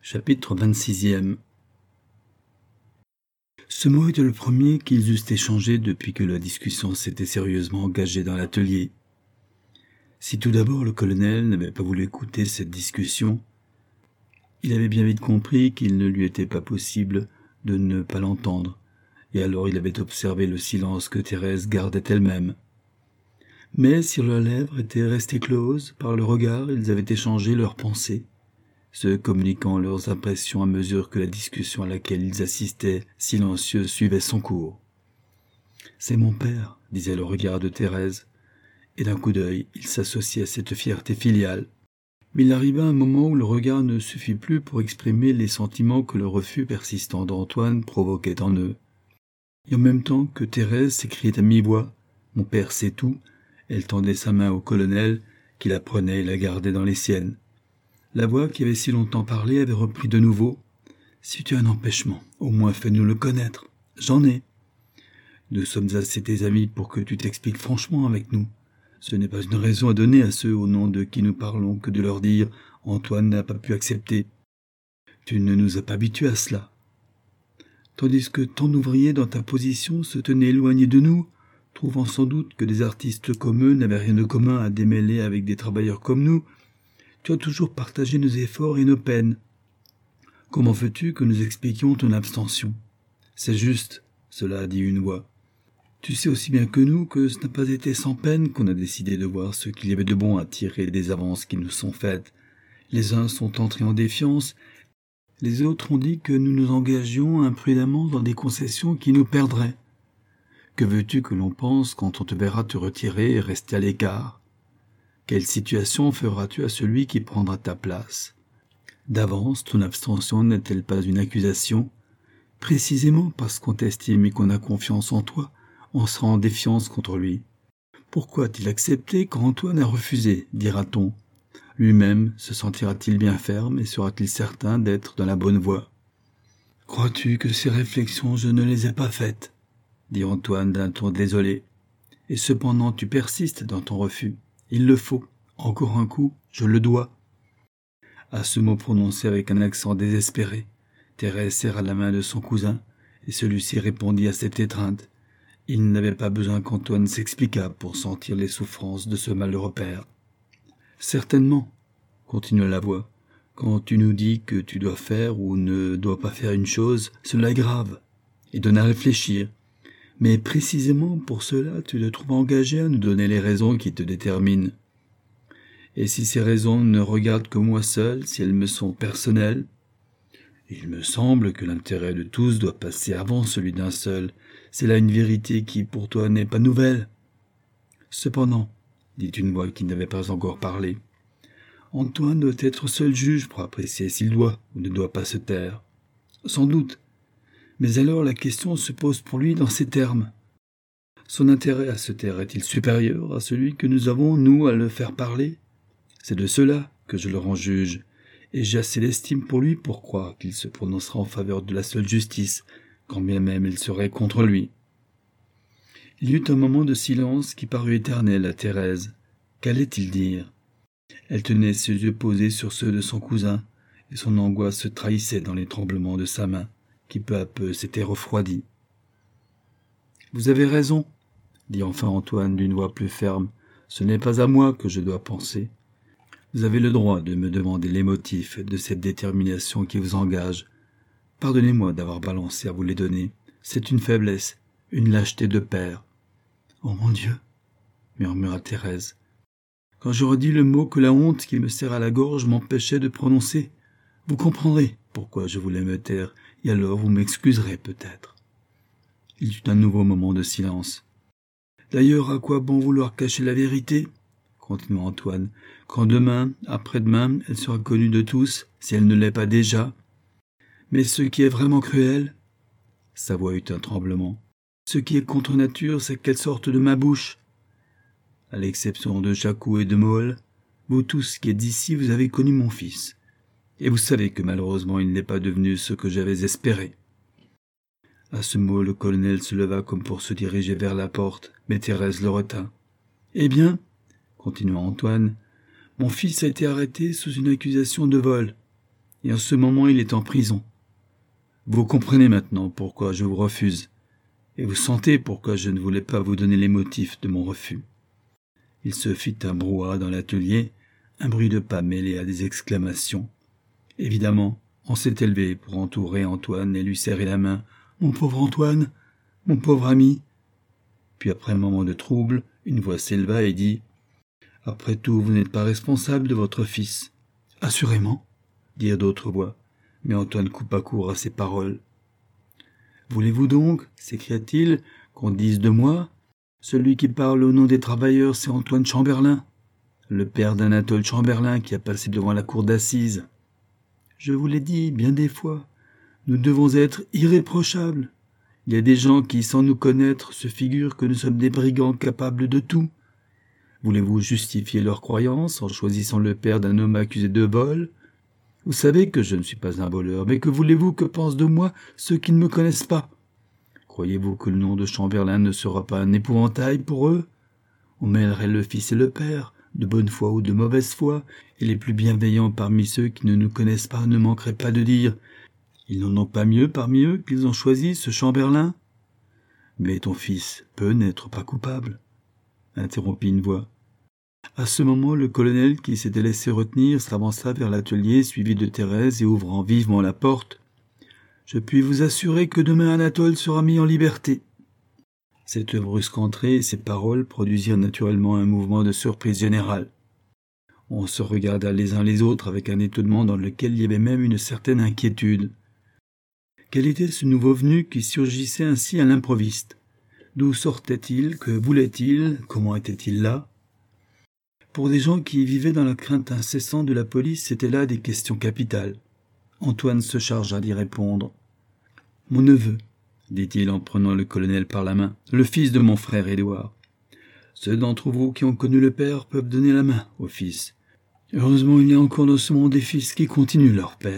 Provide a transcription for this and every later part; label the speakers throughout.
Speaker 1: Chapitre 26e. Ce mot était le premier qu'ils eussent échangé depuis que la discussion s'était sérieusement engagée dans l'atelier. Si tout d'abord le colonel n'avait pas voulu écouter cette discussion, il avait bien vite compris qu'il ne lui était pas possible de ne pas l'entendre, et alors il avait observé le silence que Thérèse gardait elle-même. Mais si leurs lèvres étaient restées closes, par le regard ils avaient échangé leurs pensées, se communiquant leurs impressions à mesure que la discussion à laquelle ils assistaient, silencieux, suivait son cours. « C'est mon père », disait le regard de Thérèse, et d'un coup d'œil, il s'associait à cette fierté filiale. Mais il arriva un moment où le regard ne suffit plus pour exprimer les sentiments que le refus persistant d'Antoine provoquait en eux. Et en même temps que Thérèse s'écriait à mi-voix « Mon père sait tout », elle tendait sa main au colonel, qui la prenait et la gardait dans les siennes. La voix qui avait si longtemps parlé avait repris de nouveau. « Si tu as un empêchement, au moins fais-nous le connaître. J'en ai. Nous sommes assez tes amis pour que tu t'expliques franchement avec nous. Ce n'est pas une raison à donner à ceux au nom de qui nous parlons que de leur dire « Antoine n'a pas pu accepter. » Tu ne nous as pas habitués à cela. Tandis que tant d'ouvriers dans ta position se tenaient éloignés de nous, trouvant sans doute que des artistes comme eux n'avaient rien de commun à démêler avec des travailleurs comme nous, tu as toujours partagé nos efforts et nos peines. Comment veux-tu que nous expliquions ton abstention ? C'est juste, cela a dit une voix. Tu sais aussi bien que nous que ce n'a pas été sans peine qu'on a décidé de voir ce qu'il y avait de bon à tirer des avances qui nous sont faites. Les uns sont entrés en défiance, les autres ont dit que nous nous engagions imprudemment dans des concessions qui nous perdraient. Que veux-tu que l'on pense quand on te verra te retirer et rester à l'écart ? Quelle situation feras-tu à celui qui prendra ta place ? D'avance, ton abstention n'est-elle pas une accusation ? Précisément parce qu'on t'estime et qu'on a confiance en toi, on sera en défiance contre lui. Pourquoi a-t-il accepté quand Antoine a refusé, dira-t-on ? Lui-même se sentira-t-il bien ferme et sera-t-il certain d'être dans la bonne voie ? Crois-tu que ces réflexions, je ne les ai pas faites ? Dit Antoine d'un ton désolé. Et cependant tu persistes dans ton refus. Il le faut. Encore un coup, je le dois. À ce mot prononcé avec un accent désespéré, Thérèse serra la main de son cousin, et celui-ci répondit à cette étreinte. Il n'avait pas besoin qu'Antoine s'expliquât pour sentir les souffrances de ce malheureux père. Certainement, continua la voix, quand tu nous dis que tu dois faire ou ne dois pas faire une chose, cela est grave, et donne à réfléchir. Mais précisément pour cela, tu te trouves engagé à nous donner les raisons qui te déterminent. Et si ces raisons ne regardent que moi seul, si elles me sont personnelles, il me semble que l'intérêt de tous doit passer avant celui d'un seul. C'est là une vérité qui pour toi n'est pas nouvelle. Cependant, dit une voix qui n'avait pas encore parlé, Antoine doit être seul juge pour apprécier s'il doit ou ne doit pas se taire. Sans doute. Mais alors la question se pose pour lui dans ces termes. Son intérêt à se taire est-il supérieur à celui que nous avons, nous, à le faire parler ? C'est de cela que je le rends juge, et j'ai assez d'estime pour lui pour croire qu'il se prononcera en faveur de la seule justice, quand bien même elle serait contre lui. Il y eut un moment de silence qui parut éternel à Thérèse. Qu'allait-il dire ? Elle tenait ses yeux posés sur ceux de son cousin, et son angoisse se trahissait dans les tremblements de sa main, qui peu à peu s'était refroidie. « Vous avez raison, » dit enfin Antoine d'une voix plus ferme. « Ce n'est pas à moi que je dois penser. Vous avez le droit de me demander les motifs de cette détermination qui vous engage. Pardonnez-moi d'avoir balancé à vous les donner. C'est une faiblesse, une lâcheté de père. »« Oh mon Dieu !» murmura Thérèse. « Quand je redis le mot que la honte qui me serre à la gorge m'empêchait de prononcer, vous comprendrez pourquoi je voulais me taire, et alors vous m'excuserez peut-être. » Il y eut un nouveau moment de silence. « D'ailleurs, à quoi bon vouloir cacher la vérité ?» continua Antoine. « Quand demain, après-demain, elle sera connue de tous, si elle ne l'est pas déjà. Mais ce qui est vraiment cruel, » sa voix eut un tremblement, « ce qui est contre nature, c'est qu'elle sorte de ma bouche. À l'exception de Jacou et de Moël, vous tous qui êtes d'ici, vous avez connu mon fils. Et vous savez que malheureusement il n'est pas devenu ce que j'avais espéré. » À ce mot, le colonel se leva comme pour se diriger vers la porte, mais Thérèse le retint. « Eh bien, » continua Antoine, « mon fils a été arrêté sous une accusation de vol. et en ce moment il est en prison. Vous comprenez maintenant pourquoi je vous refuse, et vous sentez pourquoi je ne voulais pas vous donner les motifs de mon refus. » Il se fit un brouhaha dans l'atelier, un bruit de pas mêlé à des exclamations. Évidemment, on s'est élevé pour entourer Antoine et lui serrer la main. « Mon pauvre Antoine, mon pauvre ami !» Puis après un moment de trouble, une voix s'éleva et dit « Après tout, vous n'êtes pas responsable de votre fils. »« Assurément, » dirent d'autres voix, mais Antoine coupa court à ces paroles. « Voulez-vous donc, s'écria-t-il, qu'on dise de moi ? Celui qui parle au nom des travailleurs, c'est Antoine Chamberlain, le père d'Anatole Chamberlain qui a passé devant la cour d'assises. Je vous l'ai dit bien des fois, nous devons être irréprochables. Il y a des gens qui, sans nous connaître, se figurent que nous sommes des brigands capables de tout. Voulez-vous justifier leur croyance en choisissant le père d'un homme accusé de vol ? Vous savez que je ne suis pas un voleur, mais que voulez-vous que pensent de moi ceux qui ne me connaissent pas ? Croyez-vous que le nom de Chamberlain ne sera pas un épouvantail pour eux ? On mêlerait le fils et le père, de bonne foi ou de mauvaise foi, et les plus bienveillants parmi ceux qui ne nous connaissent pas ne manqueraient pas de dire « Ils n'en ont pas mieux parmi eux qu'ils ont choisi ce Chamberlain ?» « Mais ton fils peut n'être pas coupable, » interrompit une voix. À ce moment, le colonel, qui s'était laissé retenir, s'avança vers l'atelier, suivi de Thérèse, et ouvrant vivement la porte. « Je puis vous assurer que demain Anatole sera mis en liberté. » Cette brusque entrée et ces paroles produisirent naturellement un mouvement de surprise générale. On se regarda les uns les autres avec un étonnement dans lequel il y avait même une certaine inquiétude. Quel était ce nouveau venu qui surgissait ainsi à l'improviste ? D'où sortait-il ? Que voulait-il ? Comment était-il là ? Pour des gens qui vivaient dans la crainte incessante de la police, c'étaient là des questions capitales. Antoine se chargea d'y répondre. « Mon neveu, » dit-il en prenant le colonel par la main, « le fils de mon frère Édouard. Ceux d'entre vous qui ont connu le père peuvent donner la main au fils. Heureusement, il y a encore dans ce monde des fils qui continuent leur père. »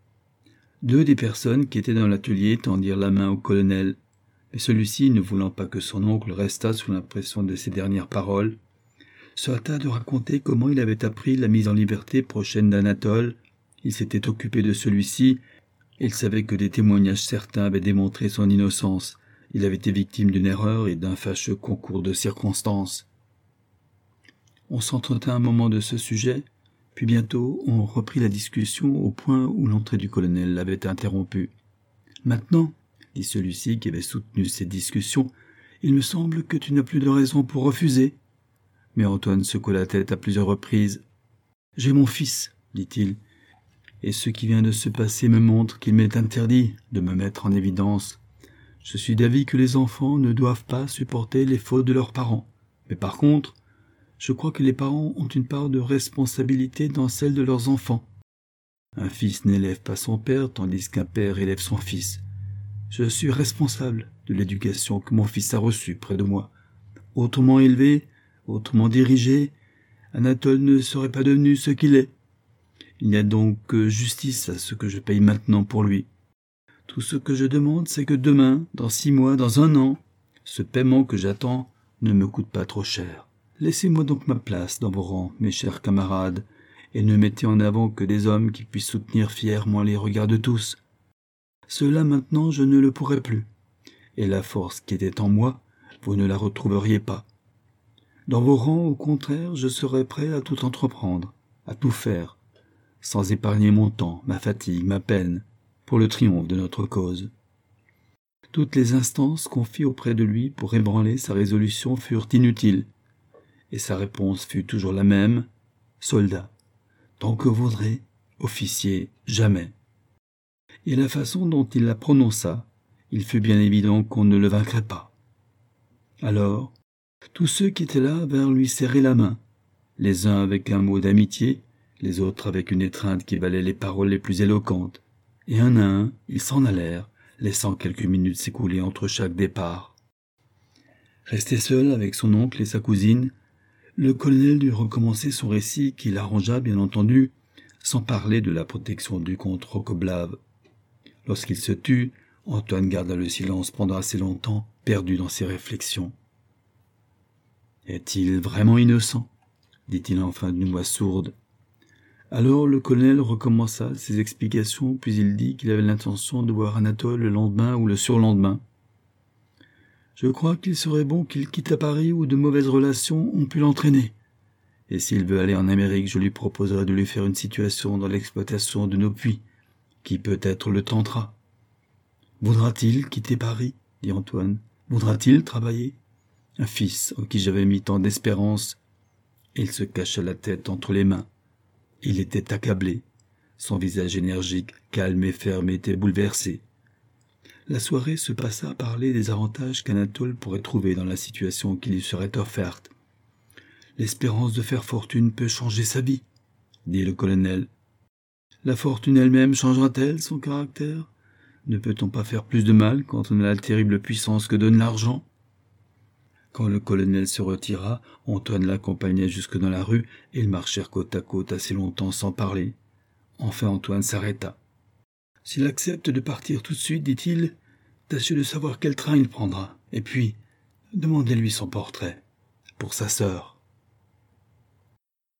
Speaker 1: Deux des personnes qui étaient dans l'atelier tendirent la main au colonel, mais celui-ci, ne voulant pas que son oncle restât sous l'impression de ces dernières paroles, se hâta de raconter comment il avait appris la mise en liberté prochaine d'Anatole. Il s'était occupé de celui-ci. Il savait que des témoignages certains avaient démontré son innocence. Il avait été victime d'une erreur et d'un fâcheux concours de circonstances. On s'entretint un moment de ce sujet, puis bientôt on reprit la discussion au point où l'entrée du colonel l'avait interrompue. « Maintenant, » dit celui-ci qui avait soutenu cette discussion, « il me semble que tu n'as plus de raison pour refuser. » Mais Antoine secoua la tête à plusieurs reprises. « J'ai mon fils, » dit-il, « et ce qui vient de se passer me montre qu'il m'est interdit de me mettre en évidence. Je suis d'avis que les enfants ne doivent pas supporter les fautes de leurs parents. Mais par contre, je crois que les parents ont une part de responsabilité dans celle de leurs enfants. Un fils n'élève pas son père, tandis qu'un père élève son fils. Je suis responsable de l'éducation que mon fils a reçue près de moi. Autrement élevé, autrement dirigé, Anatole ne serait pas devenu ce qu'il est. Il n'y a donc que justice à ce que je paye maintenant pour lui. Tout ce que je demande, c'est que demain, dans 6 mois, dans 1 an, ce paiement que j'attends ne me coûte pas trop cher. Laissez-moi donc ma place dans vos rangs, mes chers camarades, et ne mettez en avant que des hommes qui puissent soutenir fièrement les regards de tous. Cela maintenant, je ne le pourrai plus, et la force qui était en moi, vous ne la retrouveriez pas. Dans vos rangs, au contraire, je serai prêt à tout entreprendre, à tout faire, sans épargner mon temps, ma fatigue, ma peine, pour le triomphe de notre cause. » Toutes les instances qu'on fit auprès de lui pour ébranler sa résolution furent inutiles, et sa réponse fut toujours la même, « Soldat, tant que vous voudrez, officier, jamais. » Et la façon dont il la prononça, il fut bien évident qu'on ne le vaincrait pas. Alors, tous ceux qui étaient là vinrent lui serrer la main, les uns avec un mot d'amitié, les autres avec une étreinte qui valait les paroles les plus éloquentes, et un à un, ils s'en allèrent, laissant quelques minutes s'écouler entre chaque départ. Resté seul avec son oncle et sa cousine, le colonel dut recommencer son récit qu'il arrangea, bien entendu, sans parler de la protection du comte Roqueblave. Lorsqu'il se tut, Antoine garda le silence pendant assez longtemps, perdu dans ses réflexions. « Est-il vraiment innocent ?» dit-il enfin d'une voix sourde. Alors le colonel recommença ses explications, puis il dit qu'il avait l'intention de voir Anatole le lendemain ou le surlendemain. Je crois qu'il serait bon qu'il quitte à Paris où de mauvaises relations ont pu l'entraîner. Et s'il veut aller en Amérique, je lui proposerai de lui faire une situation dans l'exploitation de nos puits, qui peut-être le tentera. Voudra-t-il quitter Paris ? Dit Antoine. Voudra-t-il travailler ? Un fils en qui j'avais mis tant d'espérance. Il se cacha la tête entre les mains. Il était accablé. Son visage énergique, calme et ferme, était bouleversé. La soirée se passa à parler des avantages qu'Anatole pourrait trouver dans la situation qui lui serait offerte. L'espérance de faire fortune peut changer sa vie, dit le colonel. La fortune elle-même changera-t-elle son caractère ? Ne peut-on pas faire plus de mal quand on a la terrible puissance que donne l'argent ? Quand le colonel se retira, Antoine l'accompagna jusque dans la rue, et ils marchèrent côte à côte assez longtemps sans parler. Enfin Antoine s'arrêta. « S'il accepte de partir tout de suite, dit-il, tâchez de savoir quel train il prendra, et puis demandez-lui son portrait, pour sa sœur. »